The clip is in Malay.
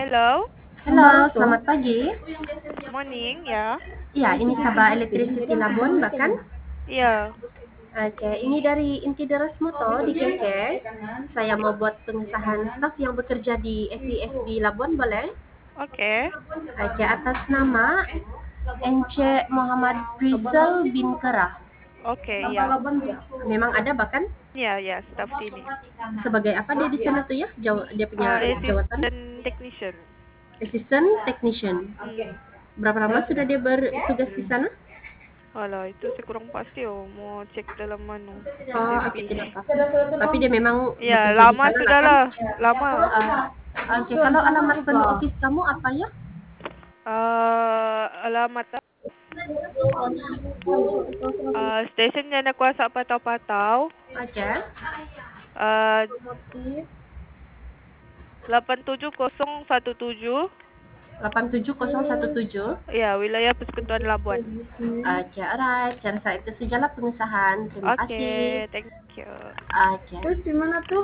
Hello, Halo, selamat pagi. morning, ya. Ya, ini Sabah Electricity Labuan, bahkan. Iya, Oke, ini dari Intideras Moto di KK. Saya mau buat pengesahan staf yang bekerja di FISB Labuan, boleh? oke, Oke, atas nama Ence Muhammad Rizal bin Kerah. oke, iya. Memang ada bahkan Iya, ya, staff sini. sebagai apa dia di sana tuh ya? Dia punya jawatan Assistant technician. Assistant Technician. Hmm. Berapa lama sudah dia bertugas di sana? Alah, itu saya kurang pasti mau cek dalam Oh, oke, CV. tidak apa. Tapi dia memang Ya, bekerja di lama sana lah sudah kan? lah, lama. Oke, kalau alamat penuh office kamu apa ya? Alamat stesen Jana Kuasa Patau-Patau. Oke. Uh, 87017. 87017. Ya, wilayah Persekutuan Labuan. Oke, alright. Saya rasa itu sajalah pengesahan. Terima Oke, kasih. thank you. Oke. Terus di mana tuh?